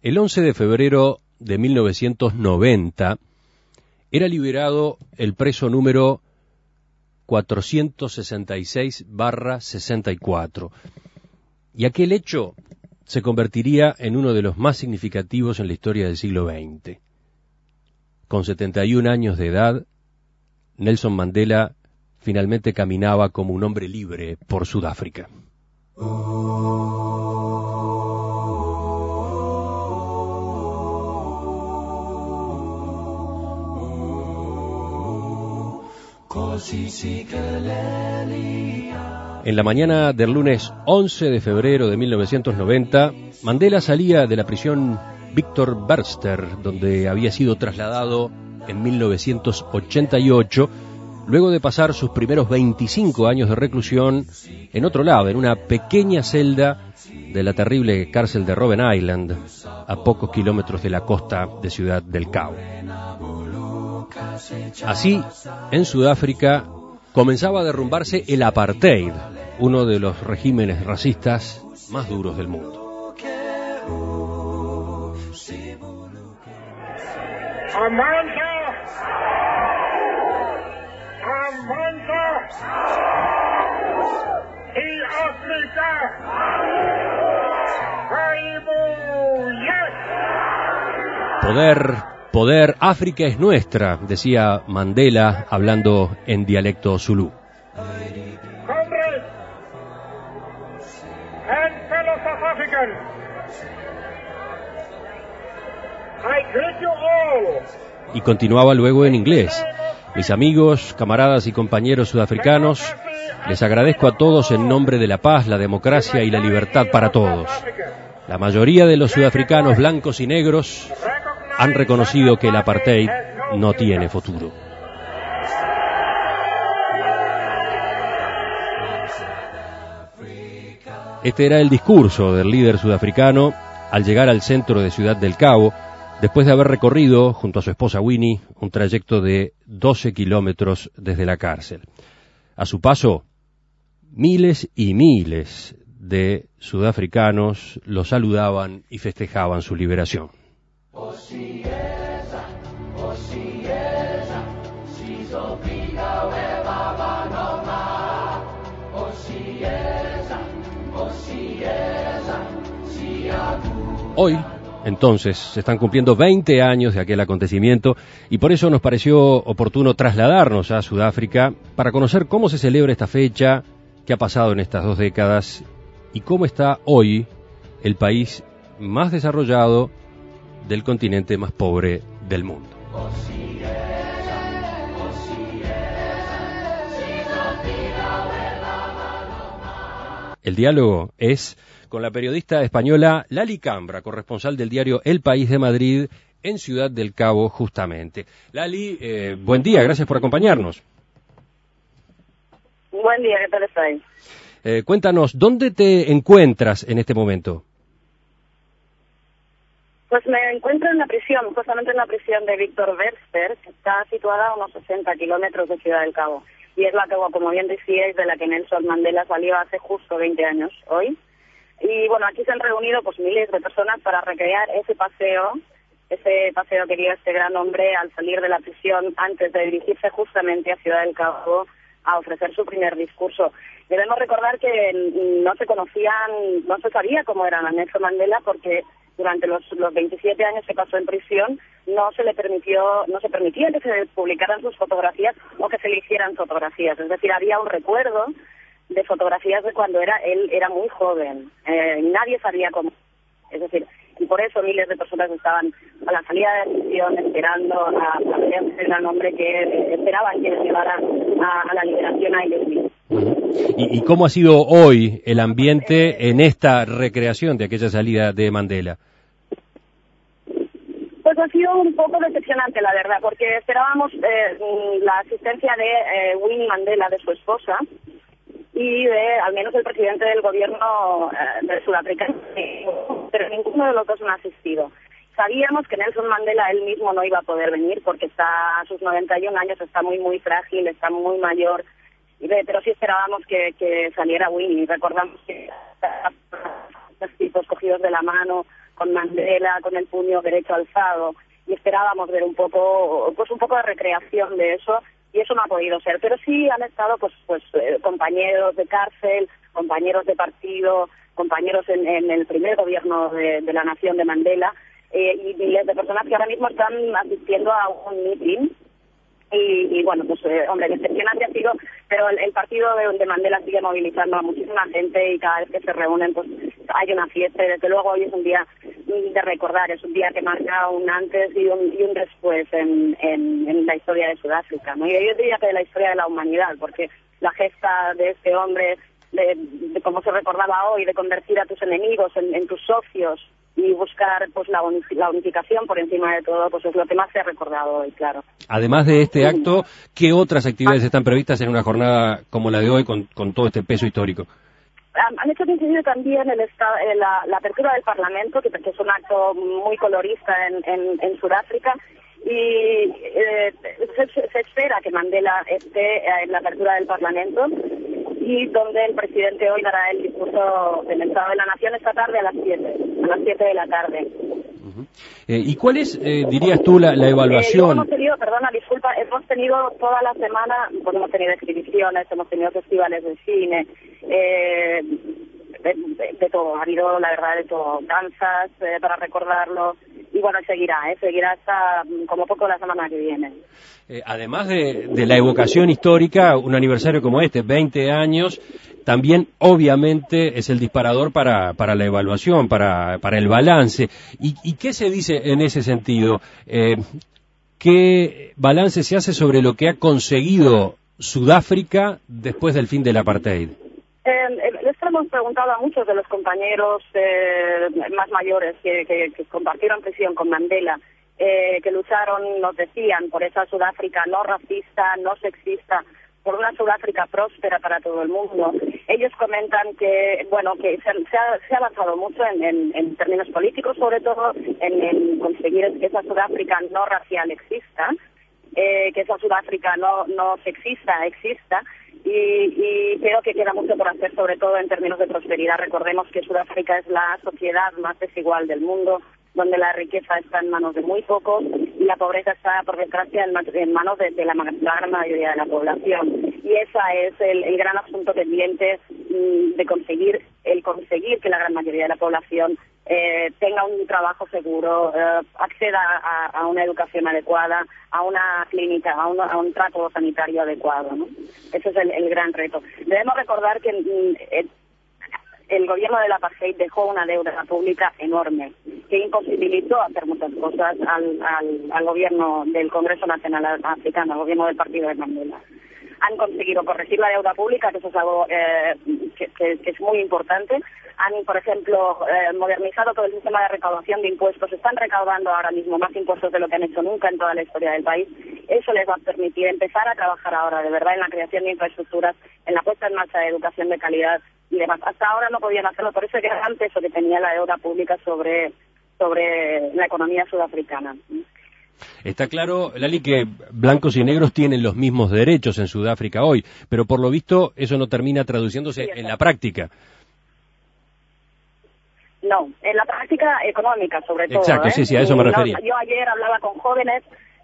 El 11 de febrero de 1990 era liberado el preso número 466/64, y aquel hecho se convertiría en uno de los más significativos en la historia del siglo XX. Con 71 años de edad, Nelson Mandela finalmente caminaba como un hombre libre por Sudáfrica. En la mañana del lunes 11 de febrero de 1990, Mandela salía de la prisión Victor Verster, donde había sido trasladado en 1988, luego de pasar sus primeros 25 años de reclusión en otro lado, en una pequeña celda de la terrible cárcel de Robben Island, a pocos kilómetros de la costa de Ciudad del Cabo. Así, en Sudáfrica, comenzaba a derrumbarse el apartheid, uno de los regímenes racistas más duros del mundo. Poder, África es nuestra, decía Mandela hablando en dialecto zulú. Comrades and fellow South Africans, I greet you all. Y continuaba luego en inglés. Mis amigos, camaradas y compañeros sudafricanos, les agradezco a todos en nombre de la paz, la democracia y la libertad para todos. La mayoría de los sudafricanos blancos y negros han reconocido que el apartheid no tiene futuro. Este era el discurso del líder sudafricano al llegar al centro de Ciudad del Cabo, después de haber recorrido, junto a su esposa Winnie, un trayecto de 12 kilómetros desde la cárcel. A su paso, miles y miles de sudafricanos lo saludaban y festejaban su liberación. Hoy, entonces, se están cumpliendo 20 años de aquel acontecimiento y por eso nos pareció oportuno trasladarnos a Sudáfrica para conocer cómo se celebra esta fecha, qué ha pasado en estas 2 décadas y cómo está hoy el país más desarrollado del continente más pobre del mundo. El diálogo es con la periodista española Lali Cambra, corresponsal del diario El País de Madrid, en Ciudad del Cabo, justamente. Lali, buen día, gracias por acompañarnos. Buen día, ¿qué tal estáis? Cuéntanos, ¿dónde te encuentras en este momento? Pues me encuentro en la prisión, justamente en la prisión de Victor Verster, que está situada a unos 60 kilómetros de Ciudad del Cabo. Y es la que, como bien decíais, de la que Nelson Mandela salió hace justo 20 años, hoy. Y bueno, aquí se han reunido pues miles de personas para recrear ese paseo que dio este gran hombre al salir de la prisión antes de dirigirse justamente a Ciudad del Cabo a ofrecer su primer discurso. Debemos recordar que no se sabía cómo era Nelson Mandela porque durante los 27 años que pasó en prisión no se permitía que se publicaran sus fotografías o que se le hicieran fotografías. Es decir, había un recuerdo de fotografías de cuando él era muy joven. Nadie sabía cómo. Es decir, y por eso miles de personas estaban a la salida de la prisión esperando a ver ese gran hombre que esperaban que les llevara a la liberación a ellos mismos. ¿Y cómo ha sido hoy el ambiente en esta recreación de aquella salida de Mandela? Pues ha sido un poco decepcionante, la verdad, porque esperábamos la asistencia de Winnie Mandela, de su esposa, y de al menos el presidente del gobierno de Sudáfrica, pero ninguno de los dos han asistido. Sabíamos que Nelson Mandela él mismo no iba a poder venir porque está a sus 91 años, está muy muy frágil, está muy mayor, pero sí esperábamos que saliera Winnie. Recordamos que los tipos cogidos de la mano con Mandela con el puño derecho alzado, y esperábamos ver un poco de recreación de eso, y eso no ha podido ser, pero sí han estado compañeros de cárcel, compañeros de partido, compañeros en el primer gobierno de la nación de Mandela, y miles de personas que ahora mismo están asistiendo a un meeting. Y bueno, hombre, decepcionante ha sido, pero el partido de Mandela sigue movilizando a muchísima gente, y cada vez que se reúnen pues hay una fiesta, y desde luego hoy es un día de recordar, es un día que marca un antes y un después en la historia de Sudáfrica, ¿no? Y yo diría que de la historia de la humanidad, porque la gesta de este hombre, de como se recordaba hoy, de convertir a tus enemigos en tus socios, y buscar pues la unificación por encima de todo, pues es lo que más se ha recordado hoy, claro. Además de este acto, ¿qué otras actividades están previstas en una jornada como la de hoy con todo este peso histórico? Han hecho coincidir también la apertura del Parlamento, que es un acto muy colorista en Sudáfrica, y se espera que Mandela esté en la apertura del Parlamento, y donde el presidente hoy dará el discurso del Estado de la Nación esta tarde a las 7 de la tarde. ¿Y cuál es, dirías tú, la evaluación? Hemos tenido toda la semana, pues hemos tenido exhibiciones, hemos tenido festivales de cine, de todo, ha habido la verdad de todo, danzas para recordarlo, y bueno, seguirá hasta como poco la semana que viene. Además de la evocación histórica, un aniversario como este, 20 años, también obviamente es el disparador para la evaluación, para el balance. ¿Y qué se dice en ese sentido? ¿Qué balance se hace sobre lo que ha conseguido Sudáfrica después del fin del apartheid? Esto hemos preguntado a muchos de los compañeros más mayores que compartieron prisión con Mandela, que lucharon, nos decían, por esa Sudáfrica no racista, no sexista, por una Sudáfrica próspera para todo el mundo. Ellos comentan que se ha avanzado mucho en términos políticos, sobre todo en conseguir que esa Sudáfrica no racial exista, que esa Sudáfrica no sexista exista, pero que queda mucho por hacer, sobre todo en términos de prosperidad. Recordemos que Sudáfrica es la sociedad más desigual del mundo, donde la riqueza está en manos de muy pocos y la pobreza está, por desgracia, en manos de la gran mayoría de la población. Y ese es el gran asunto pendiente de conseguir que la gran mayoría de la población tenga un trabajo seguro, acceda a una educación adecuada, a una clínica, a un trato sanitario adecuado, ¿no? Ese es el gran reto. Debemos recordar que el gobierno del apartheid dejó una deuda pública enorme que imposibilitó hacer muchas cosas al gobierno del Congreso Nacional Africano, al gobierno del partido de Mandela. Han conseguido corregir la deuda pública, que eso es algo que es muy importante. Han, por ejemplo, modernizado todo el sistema de recaudación de impuestos. Están recaudando ahora mismo más impuestos de lo que han hecho nunca en toda la historia del país. Eso les va a permitir empezar a trabajar ahora, de verdad, en la creación de infraestructuras, en la puesta en marcha de educación de calidad y demás. Hasta ahora no podían hacerlo por ese gran peso que tenía la deuda pública sobre la economía sudafricana. Está claro, Lali, que blancos y negros tienen los mismos derechos en Sudáfrica hoy, pero por lo visto eso no termina traduciéndose en la práctica. No, en la práctica económica, sobre todo. Exacto, sí, a eso me refería. Yo ayer hablaba con jóvenes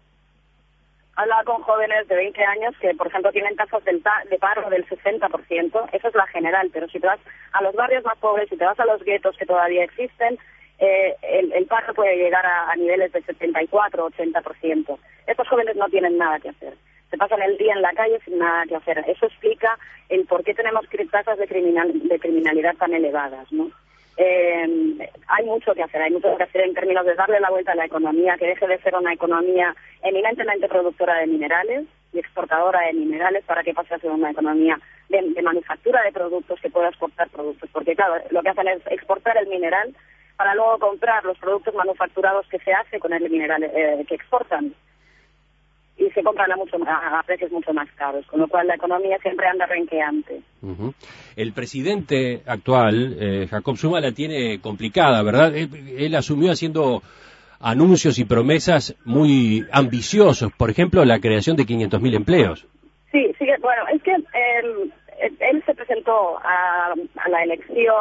de 20 años que, por ejemplo, tienen tasas de paro del 60%, eso es la general, pero si te vas a los barrios más pobres, si te vas a los guetos que todavía existen, el paro puede llegar a niveles de 74-80%. Estos jóvenes no tienen nada que hacer. Se pasan el día en la calle sin nada que hacer. Eso explica el por qué tenemos tasas de criminalidad tan elevadas, ¿no? Hay mucho que hacer en términos de darle la vuelta a la economía, que deje de ser una economía eminentemente productora de minerales y exportadora de minerales para que pase a ser una economía de manufactura de productos que pueda exportar productos, porque claro, lo que hacen es exportar el mineral para luego comprar los productos manufacturados que se hace con el mineral que exportan, y se compran a precios mucho más caros, con lo cual la economía siempre anda renqueante. Uh-huh. El presidente actual, Jacob Zuma, la tiene complicada, ¿verdad? Él asumió haciendo anuncios y promesas muy ambiciosos, por ejemplo, la creación de 500.000 empleos. Sí, bueno, es que él se presentó a la elección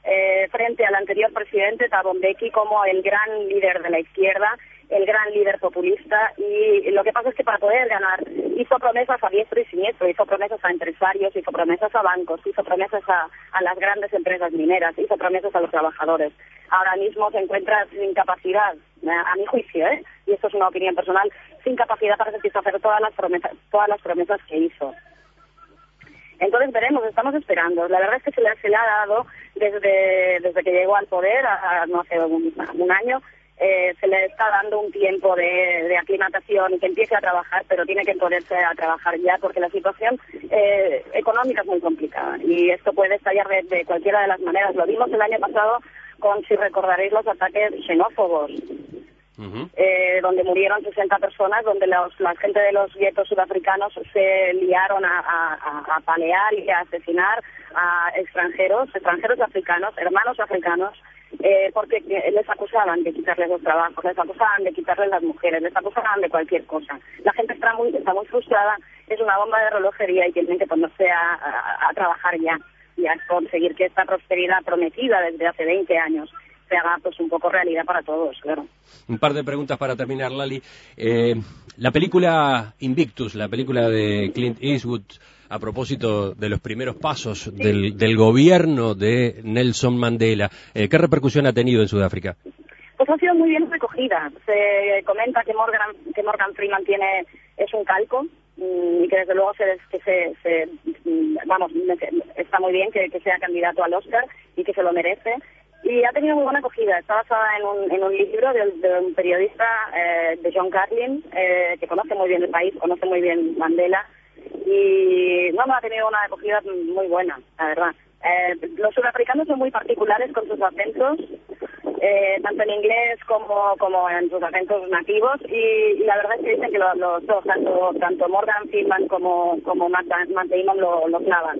frente al anterior presidente Thabo Mbeki como el gran líder de la izquierda, el gran líder populista, y lo que pasa es que para poder ganar hizo promesas a diestro y siniestro, hizo promesas a empresarios, hizo promesas a bancos, hizo promesas a las grandes empresas mineras, hizo promesas a los trabajadores. Ahora mismo se encuentra sin capacidad, a mi juicio, y esto es una opinión personal, sin capacidad para satisfacer todas las promesas que hizo. Entonces veremos, estamos esperando. La verdad es que se le ha dado desde que llegó al poder, no hace un año, se le está dando un tiempo de aclimatación y que empiece a trabajar, pero tiene que ponerse a trabajar ya porque la situación económica es muy complicada y esto puede estallar de cualquiera de las maneras. Lo vimos el año pasado con, si recordaréis, los ataques xenófobos. Donde murieron 60 personas, donde la gente de los guetos sudafricanos se liaron a palear y a asesinar a extranjeros africanos, hermanos africanos, porque les acusaban de quitarles los trabajos, les acusaban de quitarles las mujeres, les acusaban de cualquier cosa. La gente está muy frustrada, es una bomba de relojería y tienen que ponerse a trabajar ya y a conseguir que esta prosperidad prometida desde hace 20 años se haga pues un poco realidad para todos, claro. Un par de preguntas para terminar, Lali. La película Invictus, la película de Clint Eastwood, a propósito de los primeros pasos del gobierno de Nelson Mandela, ¿qué repercusión ha tenido en Sudáfrica? Pues ha sido muy bien recogida. Se comenta que Morgan Freeman es un calco y que desde luego está muy bien que sea candidato al Oscar y que se lo merece. Y ha tenido muy buena acogida. Está basada en un libro de un periodista, de John Carlin, que conoce muy bien el país, conoce muy bien Mandela, y ha tenido una acogida muy buena, la verdad. Los sudafricanos son muy particulares con sus acentos, tanto en inglés como en sus acentos nativos, y la verdad es que dicen que los dos, tanto Morgan Freeman como Matt Damon lo clavan.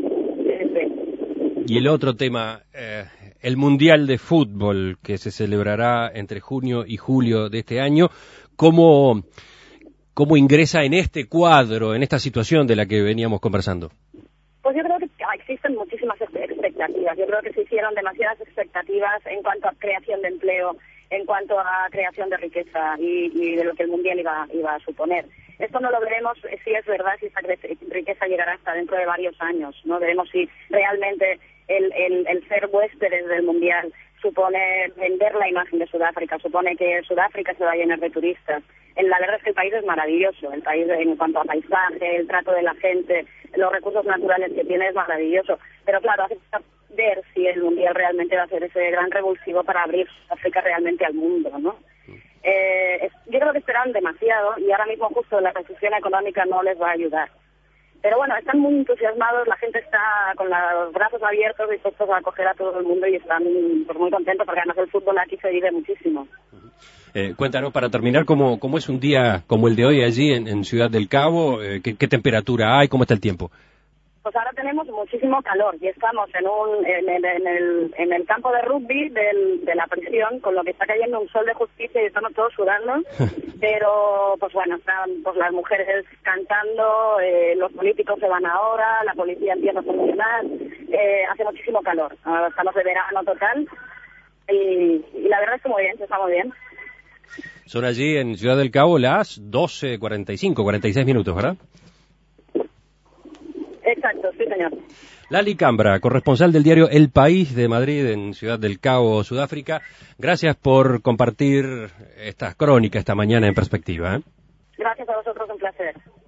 Sí. Y el otro tema, el Mundial de Fútbol, que se celebrará entre junio y julio de este año, ¿cómo ingresa en este cuadro, en esta situación de la que veníamos conversando? Pues yo creo que existen muchísimas expectativas. Yo creo que se hicieron demasiadas expectativas en cuanto a creación de empleo, en cuanto a creación de riqueza y de lo que el Mundial iba a suponer. Esto no lo veremos si es verdad, si esa riqueza llegará hasta dentro de varios años, ¿no? Veremos si realmente el ser huéspedes del Mundial supone vender la imagen de Sudáfrica, supone que Sudáfrica se va a llenar de turistas. La verdad es que el país es maravilloso, el país en cuanto a paisaje, el trato de la gente, los recursos naturales que tiene es maravilloso, pero claro, hace falta ver si el Mundial realmente va a ser ese gran revulsivo para abrir Sudáfrica realmente al mundo, ¿no? Yo creo que esperan demasiado y ahora mismo justo la recesión económica no les va a ayudar. Pero bueno, están muy entusiasmados, la gente está con los brazos abiertos, dispuestos a acoger a todo el mundo y están pues, muy contentos porque además el fútbol aquí se vive muchísimo. Cuéntanos, para terminar, ¿cómo es un día como el de hoy allí en Ciudad del Cabo? ¿Qué temperatura hay? ¿Cómo está el tiempo? Pues ahora tenemos muchísimo calor y estamos en el campo de rugby de la prisión, con lo que está cayendo un sol de justicia y estamos todos sudando, pero pues bueno, están pues las mujeres cantando, los políticos se van ahora, la policía empieza a funcionar, hace muchísimo calor, estamos de verano total y la verdad es que muy bien, se está muy bien. Son allí en Ciudad del Cabo las 12:45, 46 minutos, ¿verdad? Exacto, sí, señor. Lali Cambra, corresponsal del diario El País de Madrid en Ciudad del Cabo, Sudáfrica. Gracias por compartir estas crónicas esta mañana en perspectiva. Gracias a vosotros, un placer.